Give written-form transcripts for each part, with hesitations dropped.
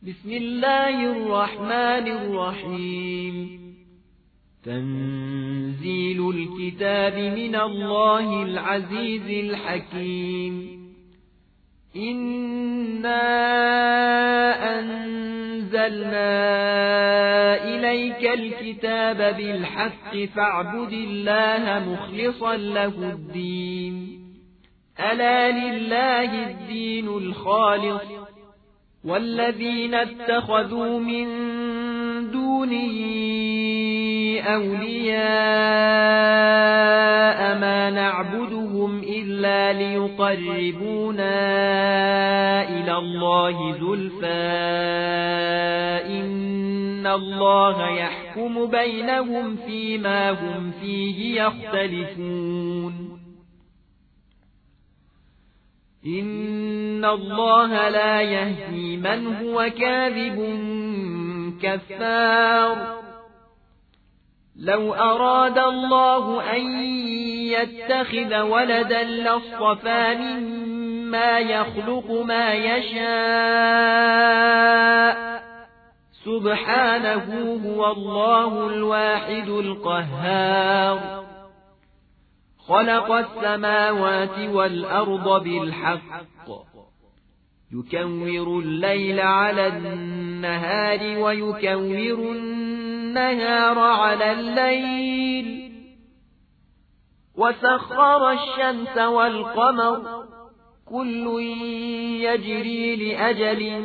بسم الله الرحمن الرحيم. تنزيل الكتاب من الله العزيز الحكيم. إنا أنزلنا إليك الكتاب بالحق فاعبد الله مخلصا له الدين. ألا لله الدين الخالص، والذين اتخذوا من دونه أولياء ما نعبدهم إلا ليقربونا إلى الله زلفى إن الله يحكم بينهم فيما هم فيه يختلفون. إن الله لا يهدي من هو كاذب كفار. لو أراد الله أن يتخذ ولدا لاصطفى مما يخلق ما يشاء سبحانه هو الله الواحد القهار. خلق السماوات والأرض بالحق يكور الليل على النهار ويكور النهار على الليل وسخر الشمس والقمر كل يجري لأجل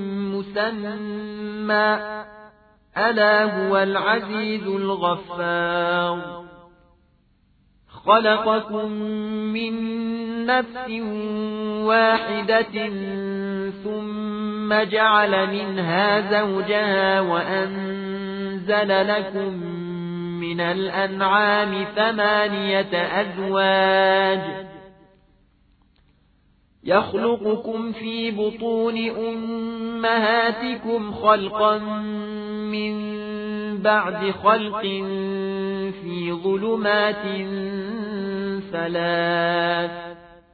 مسمى ألا هو العزيز الغفار. خلقكم من نفس واحدة ثم جعل منها زوجها وأنزل لكم من الأنعام 8 أزواج يخلقكم في بطون أمهاتكم خلقا من بعد خلق في ظلمات 3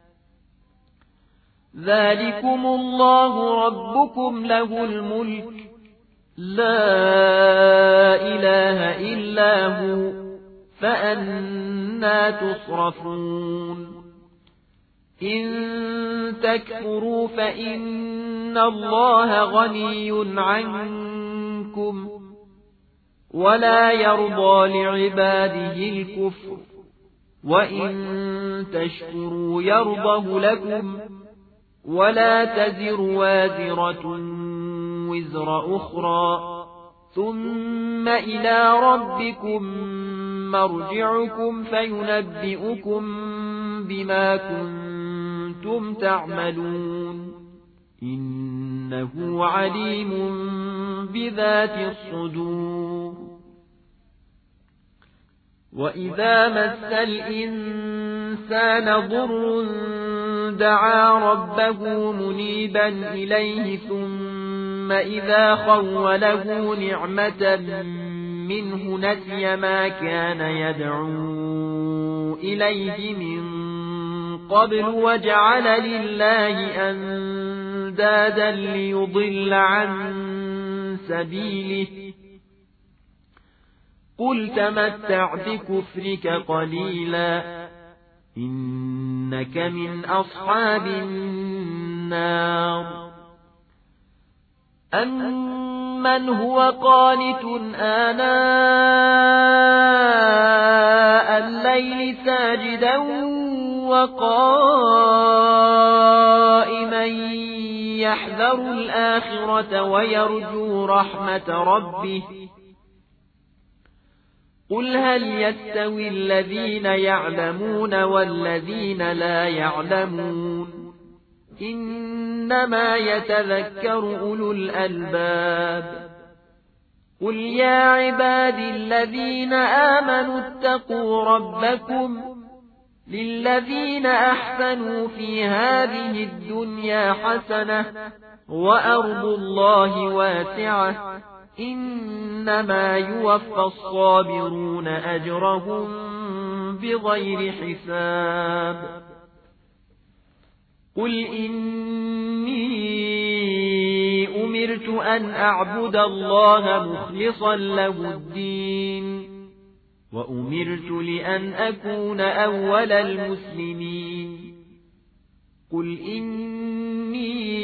ذلكم الله ربكم له الملك لا إله إلا هو فأنى تصرفون. إن تكفروا فإن الله غني عنكم ولا يرضى لعباده الكفر وإن تشكروا يرضه لكم ولا تزر وازرة وزر أخرى ثم إلى ربكم مرجعكم فينبئكم بما كنتم تعملون إنه عليم بذات الصدور. وإذا مس الإنسان ضر دعا ربه منيبا إليه ثم إذا خوله نعمة منه نسي ما كان يدعو إليه من قبل وجعل لله أندادا ليضل عن سبيله قل تمتع بكفرك قليلا إنك من أصحاب النار. أمن هو قانت آناء الليل ساجدا وقائما يحذر الآخرة ويرجو رحمة ربه قل هل يستوي الذين يعلمون والذين لا يعلمون إنما يتذكر أولو الألباب. قل يا عبادي الذين آمنوا اتقوا ربكم للذين أحسنوا في هذه الدنيا حسنة وأرض الله واسعة إنما يوفى الصابرون أجرهم بغير حساب. قل إني أمرت أن أعبد الله مخلصا له الدين وأمرت لأن أكون أول المسلمين قل إني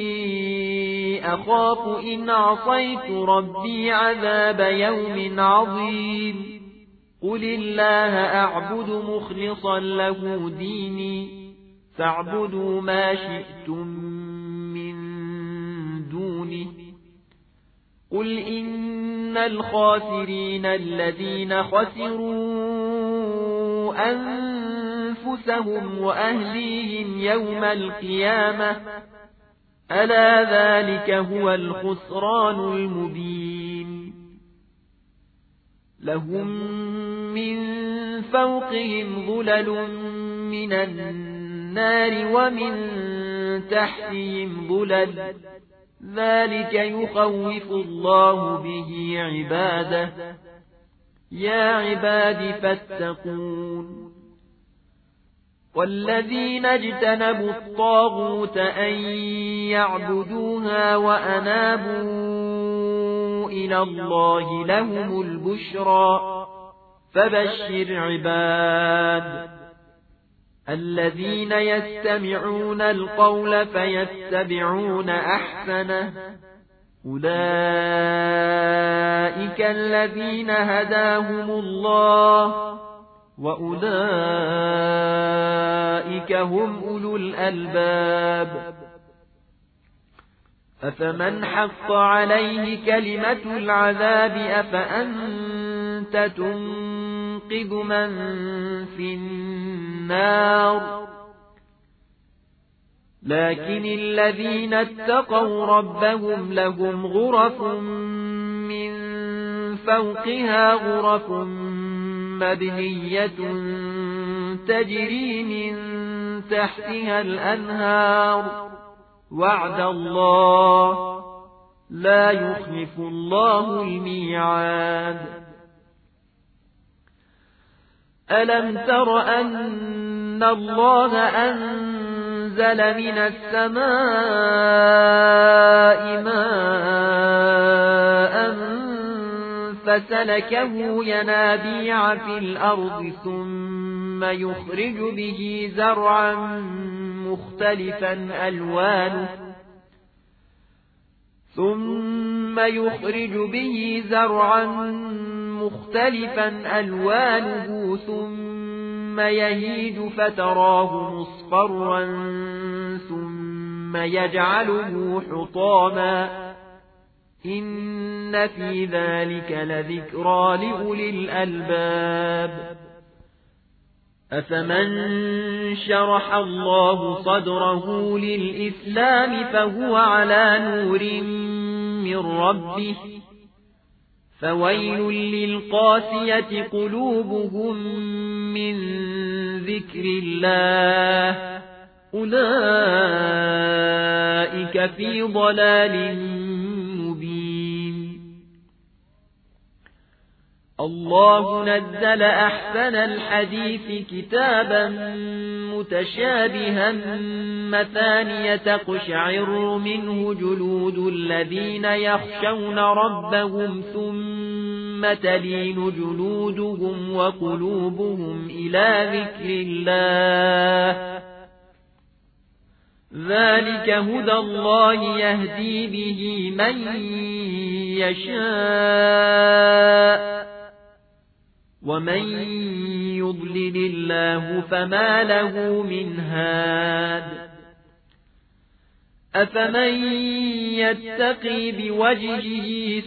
أخاف إن عصيت ربي عذاب يوم عظيم قل الله أعبد مخلصا له ديني فاعبدوا ما شئتم من دونه قل إن الخاسرين الذين خسروا أنفسهم وأهليهم يوم القيامة ألا ذلك هو الخسران المبين لهم من فوقهم ظلل من النار ومن تحتهم ظلل ذلك يخوف الله به عباده يا عباد فاتقون والذين اجتنبوا الطاغوت أن يعبدوها وأنابوا إلى الله لهم البشرى فبشر عباد الذين يستمعون القول فيتبعون أحسنه أولئك الذين هداهم الله وأولئك هم أولو الألباب أفمن حق عليه كلمة العذاب أفأنت تنقذ من في النار لكن الذين اتقوا ربهم لهم غرف من فوقها غرف مبنية تجري من تحتها الأنهار وعد الله لا يخلف الله الميعاد ألم تر أن الله أنزل من السماء ماء فسلكه ينابيع في الأرض ثم يخرج به زرعا مختلفا ألوانه ثم يهيج فتراه مصفرا ثم يجعله حطاما إن في ذلك لذكرى لأولي الألباب أفمن شرح الله صدره للإسلام فهو على نور من ربه فويل للقاسية قلوبهم من ذكر الله أولئك في ضلال مبين الله نزل أحسن الحديث كتابا متشابها مثانية تقشعر منه جلود الذين يخشون ربهم ثم تلين جلودهم وقلوبهم إلى ذكر الله ذلك هدى الله يهدي به من يشاء ومن يضلل الله فما له من هاد أفمن يتقي بوجهه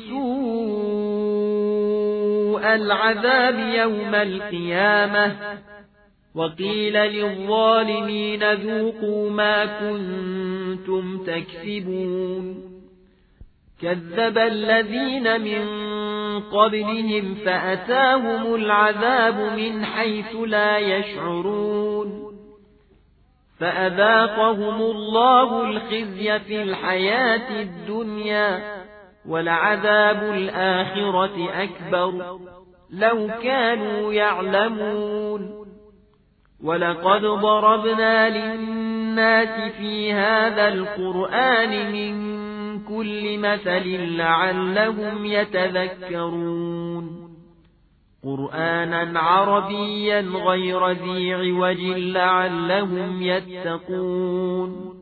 سوء العذاب يوم القيامة وقيل للظالمين ذوقوا ما كنتم تكسبون كذب الذين من قبلهم فأتاهم العذاب من حيث لا يشعرون فأذاقهم الله الخزي في الحياة الدنيا ولعذاب الآخرة أكبر لو كانوا يعلمون ولقد ضربنا للناس في هذا القرآن من كل مثل لعلهم يتذكرون قرآنا عربيا غير ذي عوج لعلهم يتقون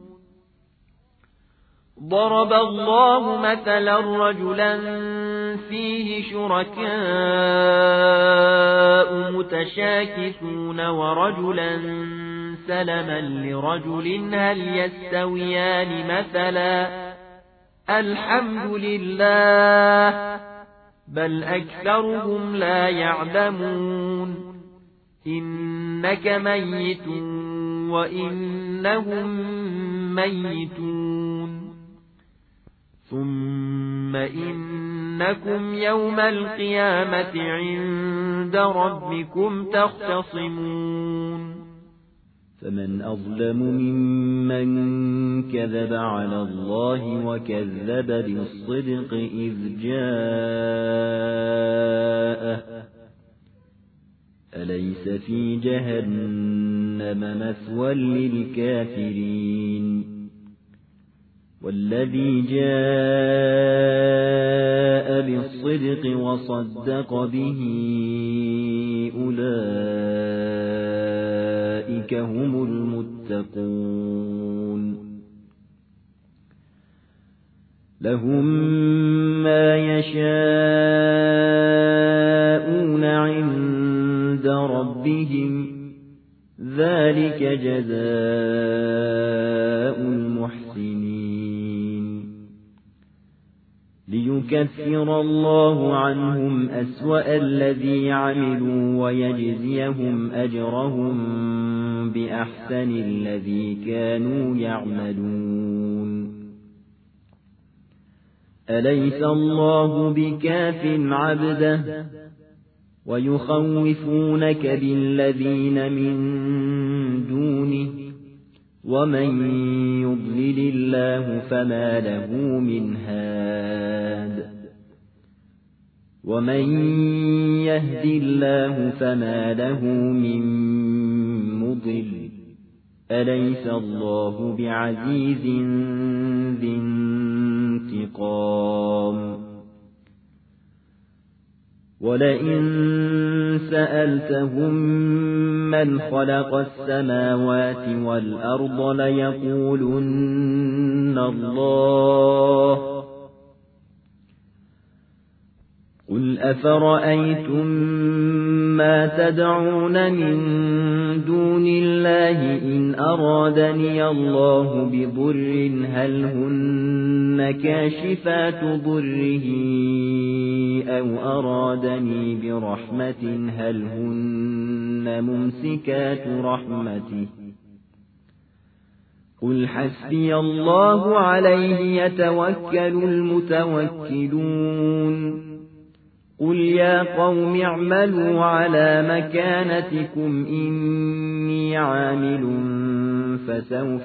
ضرب الله مثلا رجلا فيه شركاء متشاكسون ورجلا سلما لرجل هل يستويان مثلا الحمد لله بل أكثرهم لا يعلمون إنك ميت وإنهم ميتون ثم إنكم يوم القيامة عند ربكم تختصمون فمن أظلم ممن كذب على الله وكذب بالصدق إذ جاءه أليس في جهنم مثوى للكافرين والذي جاء بالصدق وصدق به أولئك هم المتقون لهم ما يشاءون عند ربهم ذلك جزاء المحسنين ليكفر الله عنهم أسوأ الذي عملوا ويجزيهم أجرهم بأحسن الذي كانوا يعملون أليس الله بكاف عبده ويخوفونك بالذين من دونه ومن يضلل الله فما له من هاد ومن يهد الله فما له من مضل أليس الله بعزيز ذي انتقام ولئن سألتهم من خلق السماوات والأرض ليقولن الله قل أفرأيتم ما تدعون من دون الله إن أرادني الله بضر هل هن كاشفات ضره أو أرادني برحمة هل هن ممسكات رحمته قل حسبي الله عليه يتوكل المتوكلون قل يا قوم اعملوا على مكانتكم إني عامل فسوف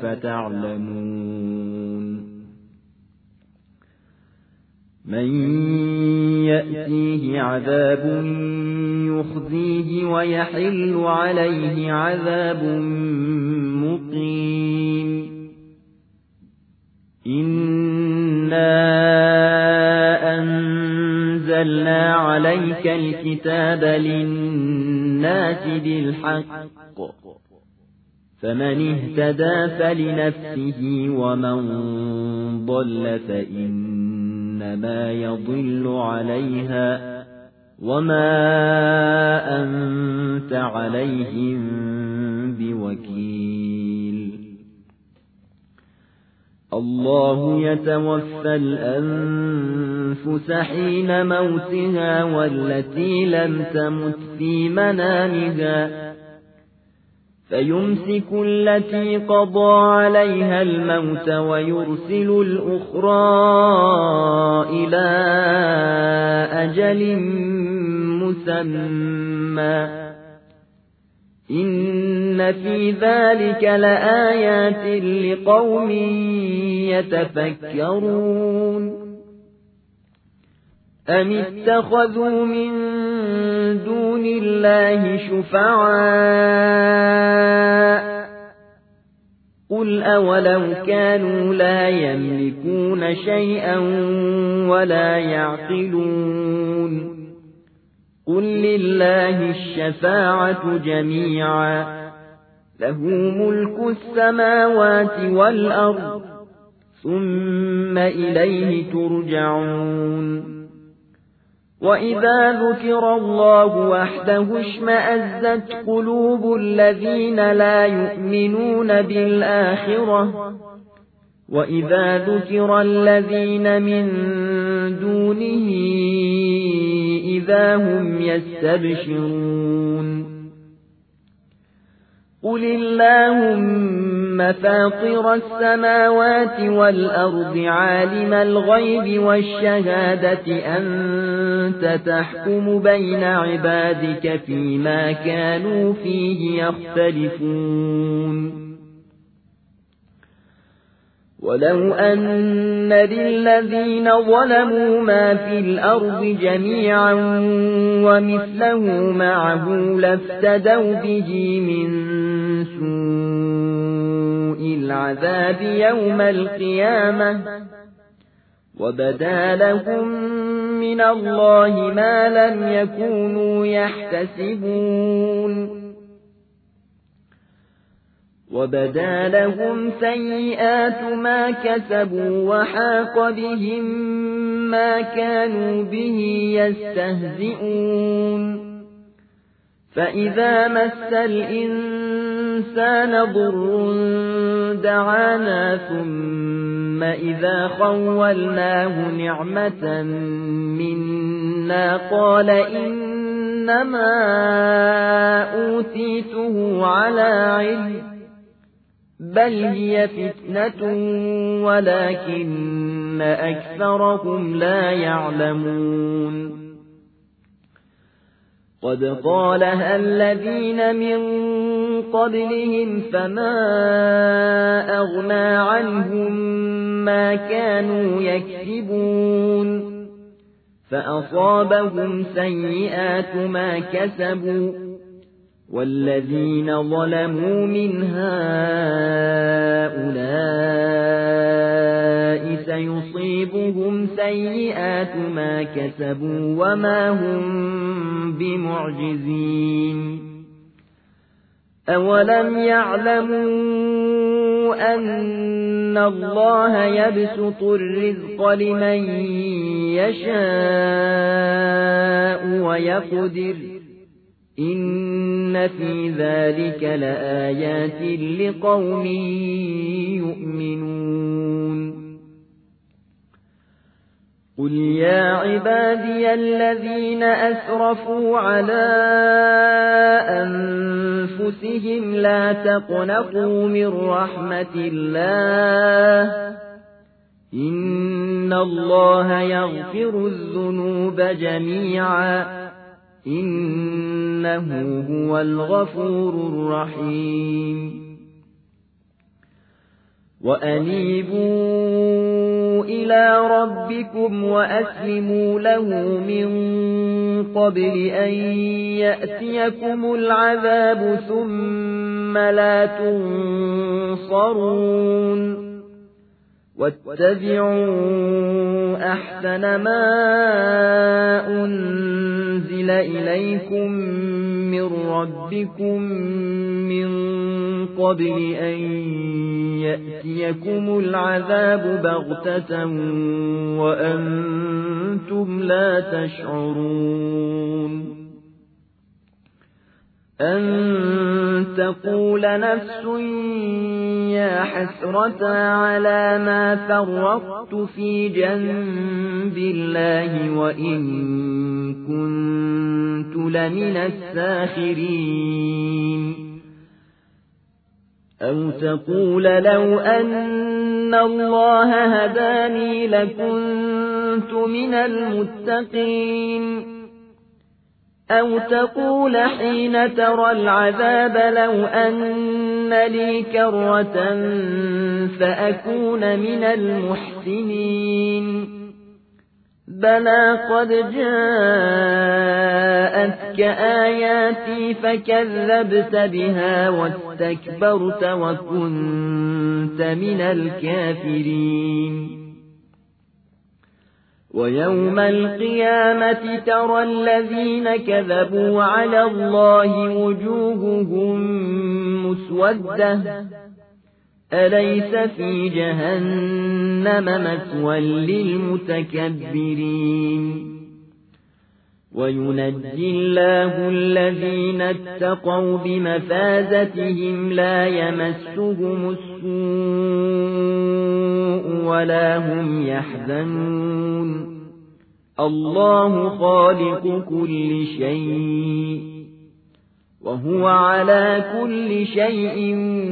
تعلمون من يأتيه عذاب يخزيه ويحل عليه عذاب مقيم إنا أنزلنا عليك الكتاب للناس بالحق فمن اهتدى فلنفسه ومن ضل فإنما يضل عليها وما أنت عليهم بوكيل الله يتوفى الأنفس حين موتها والتي لم تمت في منامها فيمسك التي قضى عليها الموت ويرسل الأخرى إلى أجل مسمى إن في ذلك لآيات لقوم يتفكرون أم اتخذوا من دون الله شفعاء قل أولو كانوا لا يملكون شيئا ولا يعقلون قل لله الشفاعة جميعا له ملك السماوات والأرض ثم إليه ترجعون وإذا ذكر الله وحده اشمأزت قلوب الذين لا يؤمنون بالآخرة وإذا ذكر الذين من دونه إذا هم يستبشرون قل اللهم فاطر السماوات والأرض عالم الغيب والشهادة أنت تحكم بين عبادك فيما كانوا فيه يختلفون ولو أن للذين ظلموا ما في الأرض جميعا ومثله معه لافتدوا به من سوء العذاب يوم القيامة وبدا لهم من الله ما لم يكونوا يحتسبون وبدا لهم سيئات ما كسبوا وحاق بهم ما كانوا به يستهزئون فإذا مس الإنسان ضر دعانا ثم إذا خولناه نعمة منا قال إنما أوتيته على علم بل هي فتنة ولكن أكثرهم لا يعلمون قد قالها الذين من قبلهم فما أغنى عنهم ما كانوا يكسبون فأصابهم سيئات ما كسبوا والذين ظلموا من هؤلاء سيصيبهم سيئات ما كسبوا وما هم بمعجزين أولم يعلموا أن الله يبسط الرزق لمن يشاء ويقدر إن في ذلك لآيات لقوم يؤمنون قل يا عبادي الذين أسرفوا على أنفسهم لا تقنطوا من رحمة الله إن الله يغفر الذنوب جميعا إنه هو الغفور الرحيم وأنيبوا إلى ربكم وأسلموا له من قبل أن يأتيكم العذاب ثم لا تنصرون واتبعوا أحسن ما أنزل إليكم من ربكم من قبل أن يأتيكم العذاب بغتة وأنتم لا تشعرون أن تقول نفس يا حسرة على ما فرطت في جنب الله وإن كنت لمن الساخرين أو تقول لو أن الله هداني لكنت من المتقين أو تقول حين ترى العذاب لو أن لي كرة فأكون من المحسنين بلى قد جاءتك آياتي فكذبت بها واستكبرت وكنت من الكافرين ويوم القيامة ترى الذين كذبوا على الله وجوههم مسودة أليس في جهنم مثوى للمتكبرين وينجي الله الذين اتقوا بمفازتهم لا يمسهم السوء ولا هم يحزنون الله خالق كل شيء وهو على كل شيء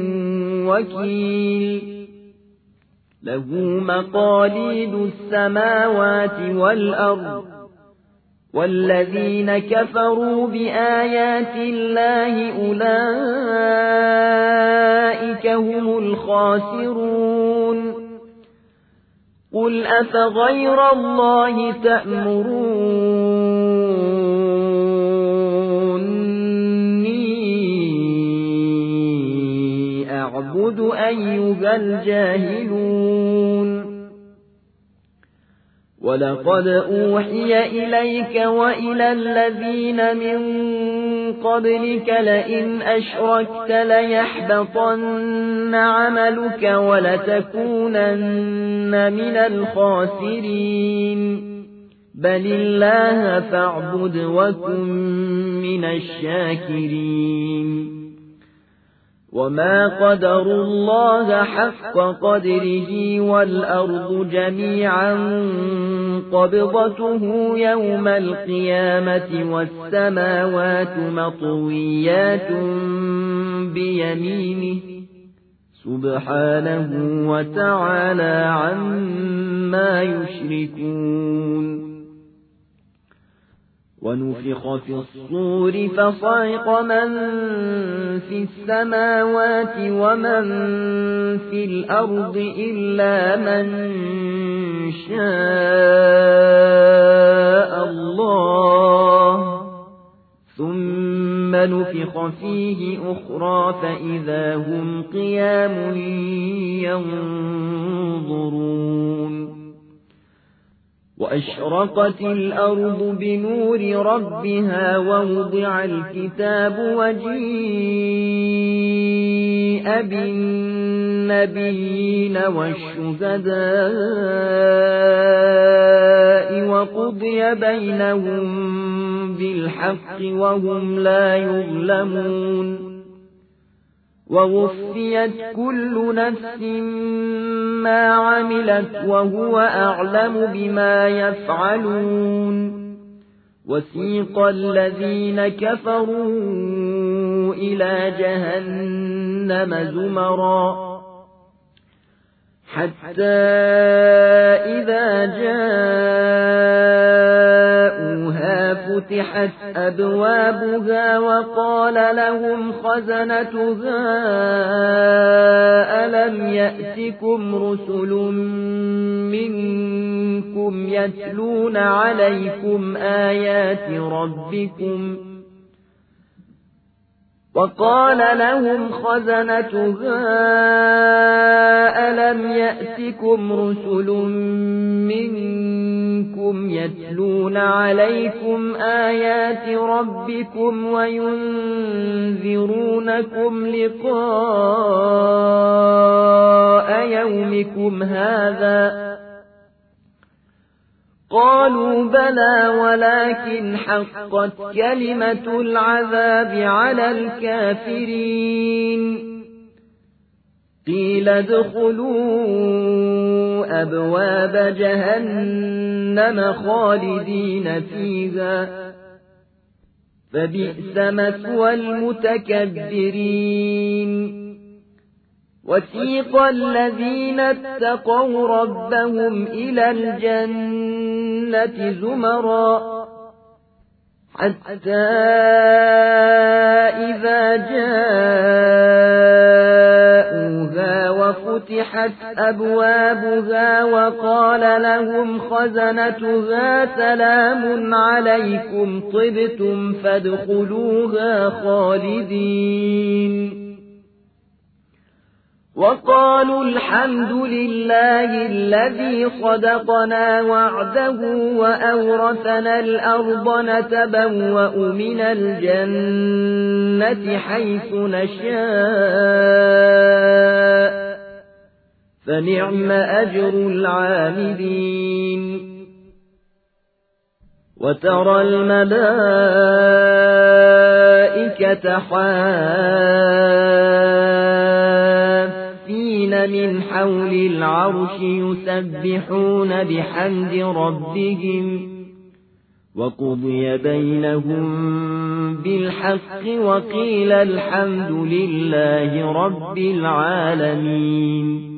وكيل له مقاليد السماوات والأرض والذين كفروا بآيات الله أولئك هم الخاسرون قل أفغير الله تأمروني أعبد أيها الجاهلون ولقد أوحي إليك وإلى الذين من قبلك لئن أشركت ليحبطن عملك ولتكونن من الخاسرين بل الله فاعبد وكن من الشاكرين وما قدروا الله حق قدره والأرض جميعا قبضته يوم القيامة والسماوات مطويات بيمينه سبحانه وتعالى عما يشركون ونفخ في الصور فصعق من في السماوات ومن في الأرض إلا من شاء الله ثم نفخ فيه أخرى فإذا هم قيام ينظرون وأشرقت الأرض بنور ربها ووضع الكتاب وجيء بالنبيين والشهداء وقضي بينهم بالحق وهم لا يظلمون ووفيت كل نفس ما عملت وهو أعلم بما يفعلون وسيق الذين كفروا إلى جهنم زمرا حتى إذا جاءوها فتحت أبوابها وقال لهم خزنتها ألم يأتكم رسل منكم يتلون عليكم آيات ربكم وقال لهم خزنتها ألم يأتكم رسل منكم يتلون عليكم آيات ربكم وينذرونكم لقاء يومكم هذا قالوا بلى ولكن حقت كلمة العذاب على الكافرين قيل ادخلوا أبواب جهنم خالدين فيها فبئس مثوى المتكبرين وسيق الذين اتقوا ربهم إلى الجنة زمرا حتى إذا جاءوها وفتحت ففتحت أبوابها وقال لهم خزنتها سلام عليكم طبتم فادخلوها خالدين وقالوا الحمد لله الذي صدقنا وعده وأورثنا الأرض نتبوأ من الجنة حيث نشاء فنعم أجر العاملين وترى الملائكة حافين من حول العرش يسبحون بحمد ربهم وقضي بينهم بالحق وقيل الحمد لله رب العالمين